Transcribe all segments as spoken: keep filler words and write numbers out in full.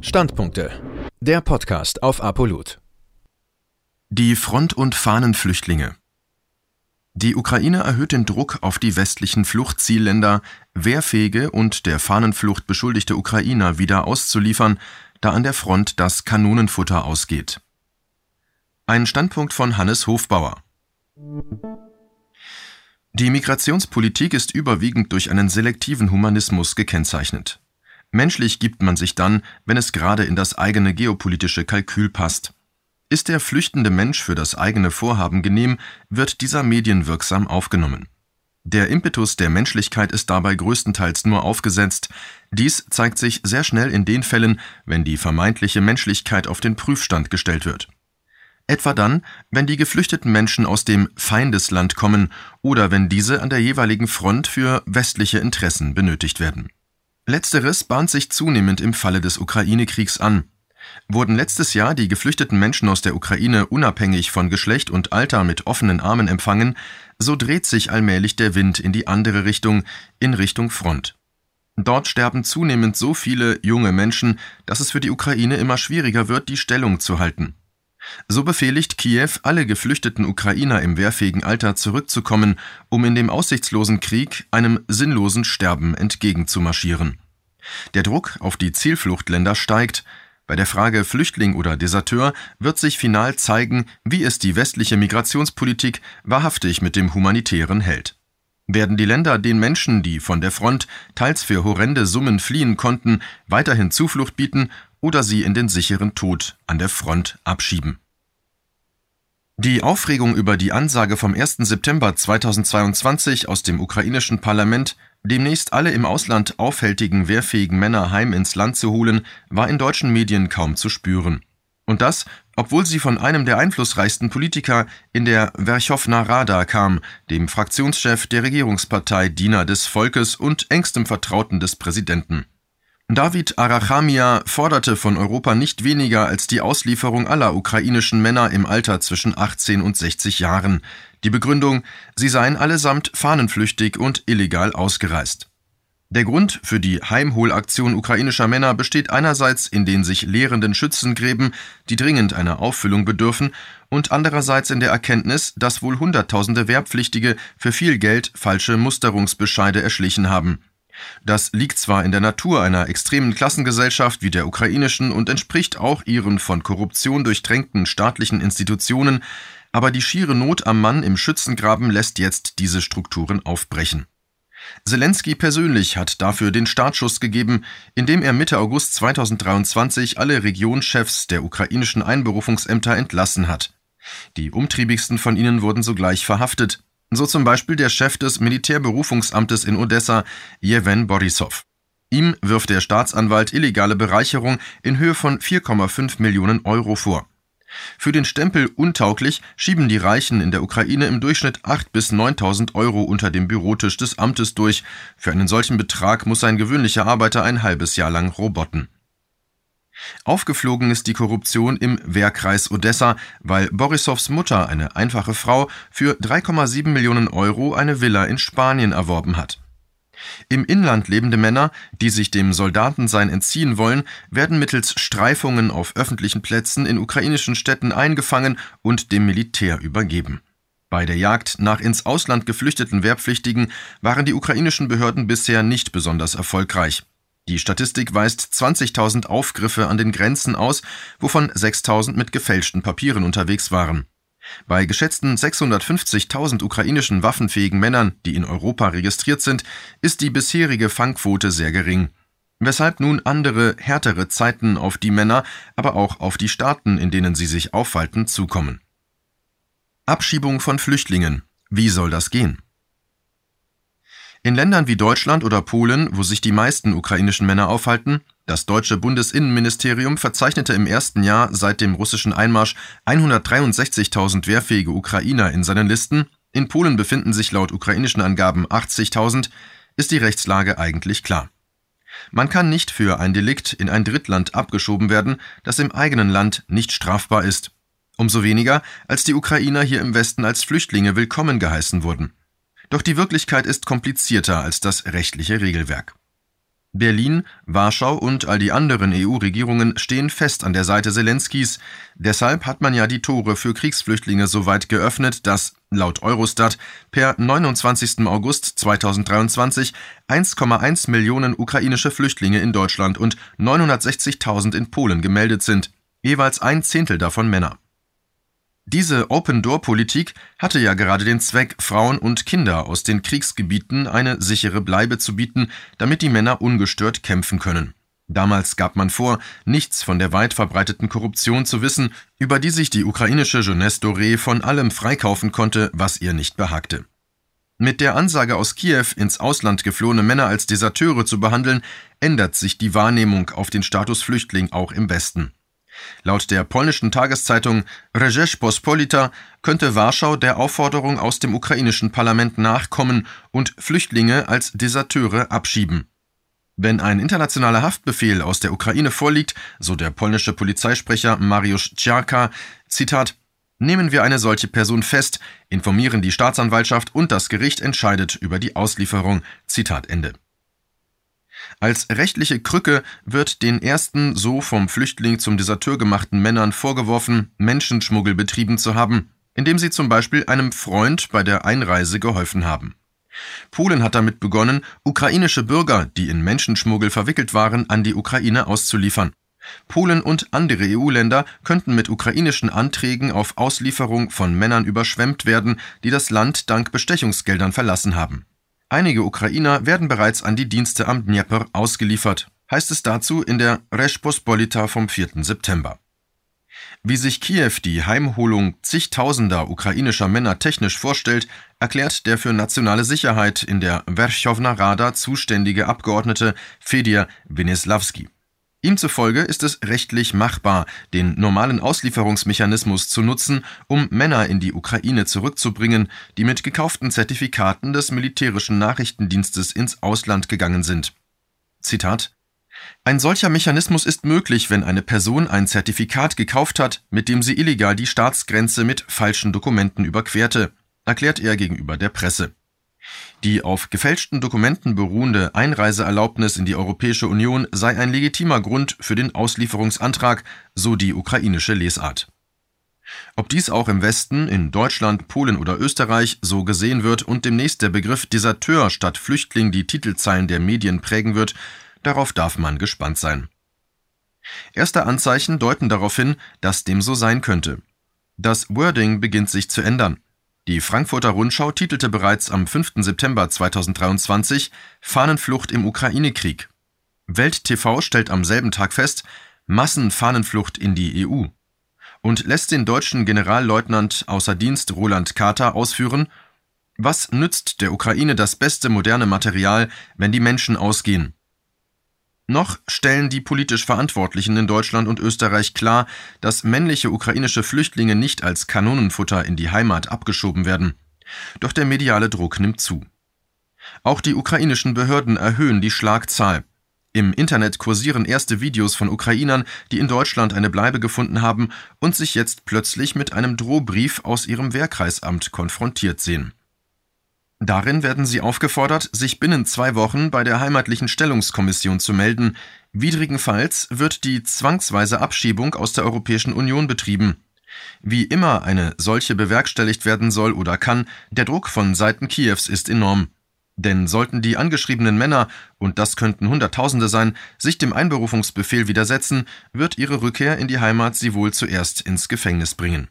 Standpunkte. Der Podcast auf Apolut. Die Front- und Fahnenflüchtlinge. Die Ukraine erhöht den Druck auf die westlichen Fluchtzielländer, wehrfähige und der Fahnenflucht beschuldigte Ukrainer wieder auszuliefern, da an der Front das Kanonenfutter ausgeht. Ein Standpunkt von Hannes Hofbauer. Die Migrationspolitik ist überwiegend durch einen selektiven Humanismus gekennzeichnet. Menschlich gibt man sich dann, wenn es gerade in das eigene geopolitische Kalkül passt. Ist der flüchtende Mensch für das eigene Vorhaben genehm, wird dieser medienwirksam aufgenommen. Der Impetus der Menschlichkeit ist dabei größtenteils nur aufgesetzt. Dies zeigt sich sehr schnell in den Fällen, wenn die vermeintliche Menschlichkeit auf den Prüfstand gestellt wird. Etwa dann, wenn die geflüchteten Menschen aus dem Feindesland kommen oder wenn diese an der jeweiligen Front für westliche Interessen benötigt werden. Letzteres bahnt sich zunehmend im Falle des Ukraine-Kriegs an. Wurden letztes Jahr die geflüchteten Menschen aus der Ukraine unabhängig von Geschlecht und Alter mit offenen Armen empfangen, so dreht sich allmählich der Wind in die andere Richtung, in Richtung Front. Dort sterben zunehmend so viele junge Menschen, dass es für die Ukraine immer schwieriger wird, die Stellung zu halten. So befehligt Kiew alle geflüchteten Ukrainer im wehrfähigen Alter zurückzukommen, um in dem aussichtslosen Krieg einem sinnlosen Sterben entgegenzumarschieren. Der Druck auf die Zielfluchtländer steigt. Bei der Frage Flüchtling oder Deserteur wird sich final zeigen, wie es die westliche Migrationspolitik wahrhaftig mit dem Humanitären hält. Werden die Länder den Menschen, die von der Front teils für horrende Summen fliehen konnten, weiterhin Zuflucht bieten oder sie in den sicheren Tod an der Front abschieben? Die Aufregung über die Ansage vom ersten September zweitausendzweiundzwanzig aus dem ukrainischen Parlament, demnächst alle im Ausland aufhältigen wehrfähigen Männer heim ins Land zu holen, war in deutschen Medien kaum zu spüren. Und das, obwohl sie von einem der einflussreichsten Politiker in der Werchowna Rada kam, dem Fraktionschef der Regierungspartei Diener des Volkes und engstem Vertrauten des Präsidenten. David Arachamia forderte von Europa nicht weniger als die Auslieferung aller ukrainischen Männer im Alter zwischen achtzehn und sechzig Jahren. Die Begründung, sie seien allesamt fahnenflüchtig und illegal ausgereist. Der Grund für die Heimholaktion ukrainischer Männer besteht einerseits in den sich leerenden Schützengräben, die dringend einer Auffüllung bedürfen, und andererseits in der Erkenntnis, dass wohl Hunderttausende Wehrpflichtige für viel Geld falsche Musterungsbescheide erschlichen haben. Das liegt zwar in der Natur einer extremen Klassengesellschaft wie der ukrainischen und entspricht auch ihren von Korruption durchtränkten staatlichen Institutionen, aber die schiere Not am Mann im Schützengraben lässt jetzt diese Strukturen aufbrechen. Selenskyj persönlich hat dafür den Startschuss gegeben, indem er Mitte August zweitausenddreiundzwanzig alle Regionschefs der ukrainischen Einberufungsämter entlassen hat. Die umtriebigsten von ihnen wurden sogleich verhaftet. So zum Beispiel der Chef des Militärberufungsamtes in Odessa, Jewen Borissow. Ihm wirft der Staatsanwalt illegale Bereicherung in Höhe von vier Komma fünf Millionen Euro vor. Für den Stempel untauglich schieben die Reichen in der Ukraine im Durchschnitt achttausend bis neuntausend Euro unter dem Bürotisch des Amtes durch. Für einen solchen Betrag muss ein gewöhnlicher Arbeiter ein halbes Jahr lang roboten. Aufgeflogen ist die Korruption im Wehrkreis Odessa, weil Borissows Mutter, eine einfache Frau, für drei Komma sieben Millionen Euro eine Villa in Spanien erworben hat. Im Inland lebende Männer, die sich dem Soldatensein entziehen wollen, werden mittels Streifungen auf öffentlichen Plätzen in ukrainischen Städten eingefangen und dem Militär übergeben. Bei der Jagd nach ins Ausland geflüchteten Wehrpflichtigen waren die ukrainischen Behörden bisher nicht besonders erfolgreich. Die Statistik weist zwanzigtausend Aufgriffe an den Grenzen aus, wovon sechstausend mit gefälschten Papieren unterwegs waren. Bei geschätzten sechshundertfünfzigtausend ukrainischen waffenfähigen Männern, die in Europa registriert sind, ist die bisherige Fangquote sehr gering. Weshalb nun andere, härtere Zeiten auf die Männer, aber auch auf die Staaten, in denen sie sich aufhalten, zukommen. Abschiebung von Flüchtlingen. Wie soll das gehen? In Ländern wie Deutschland oder Polen, wo sich die meisten ukrainischen Männer aufhalten, das deutsche Bundesinnenministerium verzeichnete im ersten Jahr seit dem russischen Einmarsch hundertdreiundsechzigtausend wehrfähige Ukrainer in seinen Listen, in Polen befinden sich laut ukrainischen Angaben achtzigtausend, ist die Rechtslage eigentlich klar. Man kann nicht für ein Delikt in ein Drittland abgeschoben werden, das im eigenen Land nicht strafbar ist. Umso weniger, als die Ukrainer hier im Westen als Flüchtlinge willkommen geheißen wurden. Doch die Wirklichkeit ist komplizierter als das rechtliche Regelwerk. Berlin, Warschau und all die anderen E U-Regierungen stehen fest an der Seite Selenskys. Deshalb hat man ja die Tore für Kriegsflüchtlinge so weit geöffnet, dass, laut Eurostat, per neunundzwanzigsten August zweitausenddreiundzwanzig eins Komma eins Millionen ukrainische Flüchtlinge in Deutschland und neunhundertsechzigtausend in Polen gemeldet sind, jeweils ein Zehntel davon Männer. Diese Open-Door-Politik hatte ja gerade den Zweck, Frauen und Kinder aus den Kriegsgebieten eine sichere Bleibe zu bieten, damit die Männer ungestört kämpfen können. Damals gab man vor, nichts von der weit verbreiteten Korruption zu wissen, über die sich die ukrainische Jeunesse Dorée von allem freikaufen konnte, was ihr nicht behagte. Mit der Ansage aus Kiew, ins Ausland geflohene Männer als Deserteure zu behandeln, ändert sich die Wahrnehmung auf den Status Flüchtling auch im Westen. Laut der polnischen Tageszeitung Rzeczpospolita könnte Warschau der Aufforderung aus dem ukrainischen Parlament nachkommen und Flüchtlinge als Deserteure abschieben. Wenn ein internationaler Haftbefehl aus der Ukraine vorliegt, so der polnische Polizeisprecher Mariusz Ciarka, Zitat, nehmen wir eine solche Person fest, informieren die Staatsanwaltschaft und das Gericht entscheidet über die Auslieferung. Zitat Ende. Als rechtliche Krücke wird den ersten so vom Flüchtling zum Deserteur gemachten Männern vorgeworfen, Menschenschmuggel betrieben zu haben, indem sie zum Beispiel einem Freund bei der Einreise geholfen haben. Polen hat damit begonnen, ukrainische Bürger, die in Menschenschmuggel verwickelt waren, an die Ukraine auszuliefern. Polen und andere E U-Länder könnten mit ukrainischen Anträgen auf Auslieferung von Männern überschwemmt werden, die das Land dank Bestechungsgeldern verlassen haben. Einige Ukrainer werden bereits an die Dienste am Dnjepr ausgeliefert, heißt es dazu in der Rzeczpospolita vom vierten September. Wie sich Kiew die Heimholung zigtausender ukrainischer Männer technisch vorstellt, erklärt der für nationale Sicherheit in der Werchowna Rada zuständige Abgeordnete Fedor Wenislawski. Ihm zufolge ist es rechtlich machbar, den normalen Auslieferungsmechanismus zu nutzen, um Männer in die Ukraine zurückzubringen, die mit gekauften Zertifikaten des militärischen Nachrichtendienstes ins Ausland gegangen sind. Zitat: Ein solcher Mechanismus ist möglich, wenn eine Person ein Zertifikat gekauft hat, mit dem sie illegal die Staatsgrenze mit falschen Dokumenten überquerte, erklärt er gegenüber der Presse. Die auf gefälschten Dokumenten beruhende Einreiseerlaubnis in die Europäische Union sei ein legitimer Grund für den Auslieferungsantrag, so die ukrainische Lesart. Ob dies auch im Westen, in Deutschland, Polen oder Österreich so gesehen wird und demnächst der Begriff Deserteur statt Flüchtling die Titelzeilen der Medien prägen wird, darauf darf man gespannt sein. Erste Anzeichen deuten darauf hin, dass dem so sein könnte. Das Wording beginnt sich zu ändern. Die Frankfurter Rundschau titelte bereits am fünften September zweitausenddreiundzwanzig Fahnenflucht im Ukraine-Krieg. Welt T V stellt am selben Tag fest, Massenfahnenflucht in die E U und lässt den deutschen Generalleutnant außer Dienst Roland Kater ausführen: Was nützt der Ukraine das beste moderne Material, wenn die Menschen ausgehen? Noch stellen die politisch Verantwortlichen in Deutschland und Österreich klar, dass männliche ukrainische Flüchtlinge nicht als Kanonenfutter in die Heimat abgeschoben werden. Doch der mediale Druck nimmt zu. Auch die ukrainischen Behörden erhöhen die Schlagzahl. Im Internet kursieren erste Videos von Ukrainern, die in Deutschland eine Bleibe gefunden haben und sich jetzt plötzlich mit einem Drohbrief aus ihrem Wehrkreisamt konfrontiert sehen. Darin werden sie aufgefordert, sich binnen zwei Wochen bei der Heimatlichen Stellungskommission zu melden. Widrigenfalls wird die zwangsweise Abschiebung aus der Europäischen Union betrieben. Wie immer eine solche bewerkstelligt werden soll oder kann, der Druck von Seiten Kiews ist enorm. Denn sollten die angeschriebenen Männer, und das könnten Hunderttausende sein, sich dem Einberufungsbefehl widersetzen, wird ihre Rückkehr in die Heimat sie wohl zuerst ins Gefängnis bringen.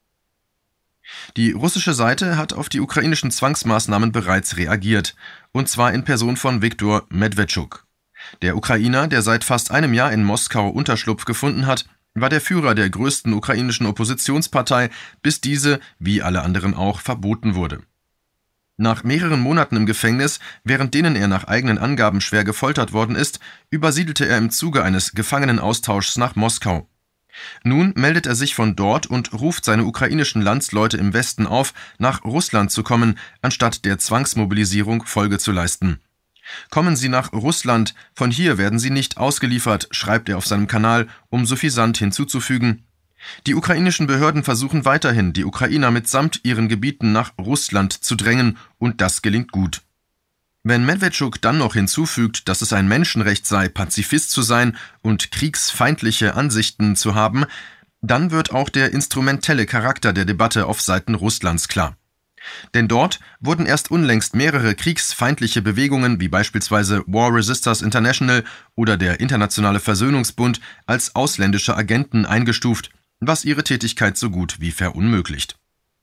Die russische Seite hat auf die ukrainischen Zwangsmaßnahmen bereits reagiert, und zwar in Person von Viktor Medvedchuk. Der Ukrainer, der seit fast einem Jahr in Moskau Unterschlupf gefunden hat, war der Führer der größten ukrainischen Oppositionspartei, bis diese, wie alle anderen auch, verboten wurde. Nach mehreren Monaten im Gefängnis, während denen er nach eigenen Angaben schwer gefoltert worden ist, übersiedelte er im Zuge eines Gefangenenaustauschs nach Moskau. Nun meldet er sich von dort und ruft seine ukrainischen Landsleute im Westen auf, nach Russland zu kommen, anstatt der Zwangsmobilisierung Folge zu leisten. Kommen Sie nach Russland, von hier werden Sie nicht ausgeliefert, schreibt er auf seinem Kanal, um suffisant hinzuzufügen: Die ukrainischen Behörden versuchen weiterhin, die Ukrainer mitsamt ihren Gebieten nach Russland zu drängen, und das gelingt gut. Wenn Medvedchuk dann noch hinzufügt, dass es ein Menschenrecht sei, Pazifist zu sein und kriegsfeindliche Ansichten zu haben, dann wird auch der instrumentelle Charakter der Debatte auf Seiten Russlands klar. Denn dort wurden erst unlängst mehrere kriegsfeindliche Bewegungen wie beispielsweise War Resisters International oder der Internationale Versöhnungsbund als ausländische Agenten eingestuft, was ihre Tätigkeit so gut wie verunmöglicht.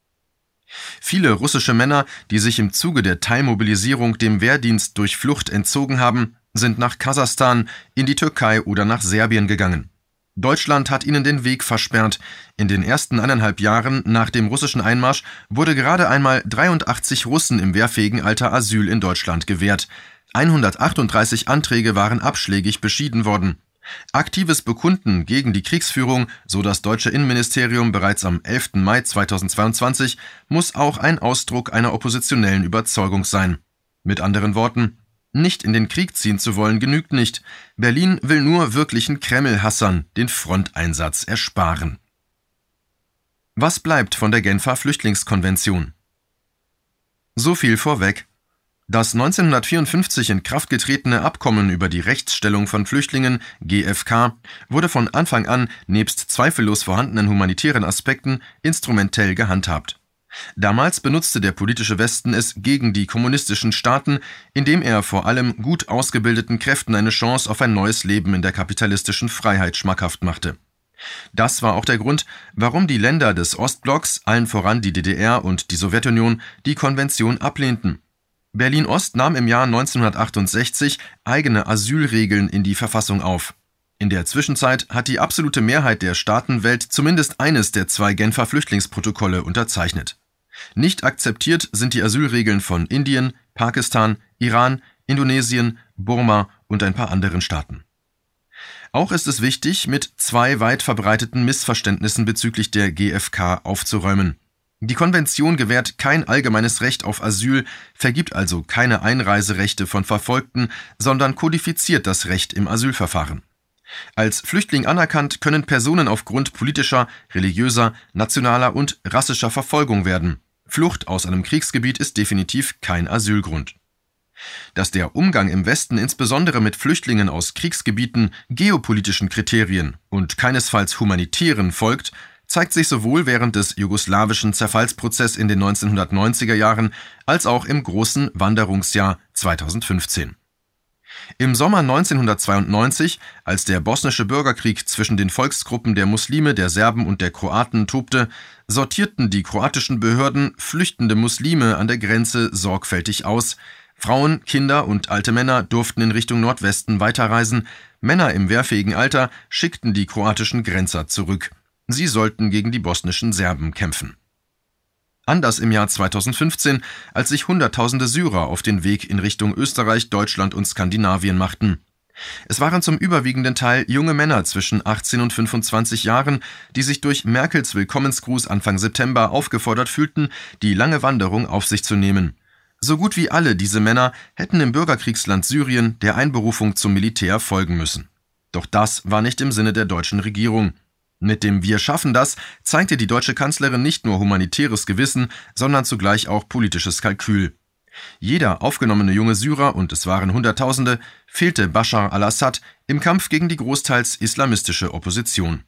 Viele russische Männer, die sich im Zuge der Teilmobilisierung dem Wehrdienst durch Flucht entzogen haben, sind nach Kasachstan, in die Türkei oder nach Serbien gegangen. Deutschland hat ihnen den Weg versperrt. In den ersten eineinhalb Jahren nach dem russischen Einmarsch wurde gerade einmal dreiundachtzig Russen im wehrfähigen Alter Asyl in Deutschland gewährt. hundertachtunddreißig Anträge waren abschlägig beschieden worden. Aktives Bekunden gegen die Kriegsführung, so das deutsche Innenministerium bereits am elften Mai zweitausendzweiundzwanzig, muss auch ein Ausdruck einer oppositionellen Überzeugung sein. Mit anderen Worten, nicht in den Krieg ziehen zu wollen genügt nicht. Berlin will nur wirklichen Kreml-Hassern den Fronteinsatz ersparen. Was bleibt von der Genfer Flüchtlingskonvention? So viel vorweg. Das neunzehnhundertvierundfünfzig in Kraft getretene Abkommen über die Rechtsstellung von Flüchtlingen, G F K, wurde von Anfang an nebst zweifellos vorhandenen humanitären Aspekten instrumentell gehandhabt. Damals benutzte der politische Westen es gegen die kommunistischen Staaten, indem er vor allem gut ausgebildeten Kräften eine Chance auf ein neues Leben in der kapitalistischen Freiheit schmackhaft machte. Das war auch der Grund, warum die Länder des Ostblocks, allen voran die D D R und die Sowjetunion, die Konvention ablehnten. Berlin-Ost nahm im Jahr neunzehnhundertachtundsechzig eigene Asylregeln in die Verfassung auf. In der Zwischenzeit hat die absolute Mehrheit der Staatenwelt zumindest eines der zwei Genfer Flüchtlingsprotokolle unterzeichnet. Nicht akzeptiert sind die Asylregeln von Indien, Pakistan, Iran, Indonesien, Burma und ein paar anderen Staaten. Auch ist es wichtig, mit zwei weit verbreiteten Missverständnissen bezüglich der G F K aufzuräumen. Die Konvention gewährt kein allgemeines Recht auf Asyl, vergibt also keine Einreiserechte von Verfolgten, sondern kodifiziert das Recht im Asylverfahren. Als Flüchtling anerkannt können Personen aufgrund politischer, religiöser, nationaler und rassischer Verfolgung werden. Flucht aus einem Kriegsgebiet ist definitiv kein Asylgrund. Dass der Umgang im Westen insbesondere mit Flüchtlingen aus Kriegsgebieten geopolitischen Kriterien und keinesfalls humanitären folgt, zeigt sich sowohl während des jugoslawischen Zerfallsprozesses in den neunzehnhundertneunziger Jahren als auch im großen Wanderungsjahr zweitausendfünfzehn. Im Sommer neunzehnhundertzweiundneunzig, als der bosnische Bürgerkrieg zwischen den Volksgruppen der Muslime, der Serben und der Kroaten tobte, sortierten die kroatischen Behörden flüchtende Muslime an der Grenze sorgfältig aus. Frauen, Kinder und alte Männer durften in Richtung Nordwesten weiterreisen. Männer im wehrfähigen Alter schickten die kroatischen Grenzer zurück. Sie sollten gegen die bosnischen Serben kämpfen. Anders im Jahr zweitausendfünfzehn, als sich Hunderttausende Syrer auf den Weg in Richtung Österreich, Deutschland und Skandinavien machten. Es waren zum überwiegenden Teil junge Männer zwischen achtzehn und fünfundzwanzig Jahren, die sich durch Merkels Willkommensgruß Anfang September aufgefordert fühlten, die lange Wanderung auf sich zu nehmen. So gut wie alle diese Männer hätten im Bürgerkriegsland Syrien der Einberufung zum Militär folgen müssen. Doch das war nicht im Sinne der deutschen Regierung. Mit dem Wir schaffen das zeigte die deutsche Kanzlerin nicht nur humanitäres Gewissen, sondern zugleich auch politisches Kalkül. Jeder aufgenommene junge Syrer, und es waren Hunderttausende, fehlte Bashar al-Assad im Kampf gegen die großteils islamistische Opposition.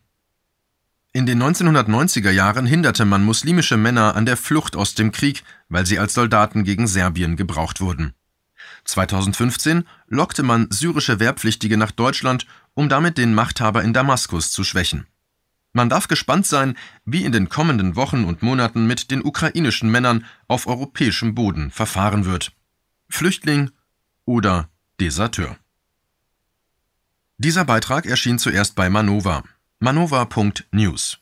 In den neunzehnhundertneunziger Jahren hinderte man muslimische Männer an der Flucht aus dem Krieg, weil sie als Soldaten gegen Serbien gebraucht wurden. zweitausendfünfzehn lockte man syrische Wehrpflichtige nach Deutschland, um damit den Machthaber in Damaskus zu schwächen. Man darf gespannt sein, wie in den kommenden Wochen und Monaten mit den ukrainischen Männern auf europäischem Boden verfahren wird. Flüchtling oder Deserteur. Dieser Beitrag erschien zuerst bei Manova. manova punkt news.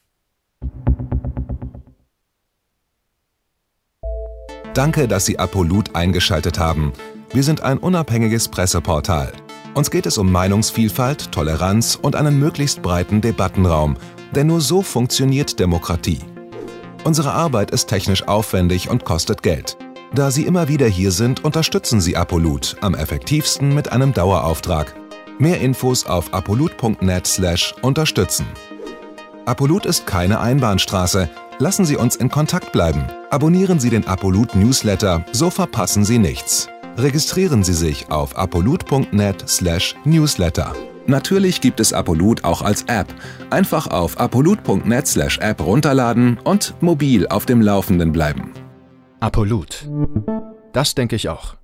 Danke, dass Sie Apolut eingeschaltet haben. Wir sind ein unabhängiges Presseportal. Uns geht es um Meinungsvielfalt, Toleranz und einen möglichst breiten Debattenraum, denn nur so funktioniert Demokratie. Unsere Arbeit ist technisch aufwendig und kostet Geld. Da Sie immer wieder hier sind, unterstützen Sie Apolut am effektivsten mit einem Dauerauftrag. Mehr Infos auf apolut punkt net slash unterstützen. Apolut ist keine Einbahnstraße. Lassen Sie uns in Kontakt bleiben. Abonnieren Sie den Apolut Newsletter, so verpassen Sie nichts. Registrieren Sie sich auf apolut punkt net slash newsletter. Natürlich gibt es Apolut auch als App. Einfach auf apolut punkt net slash app runterladen und mobil auf dem Laufenden bleiben. Apolut. Das denke ich auch.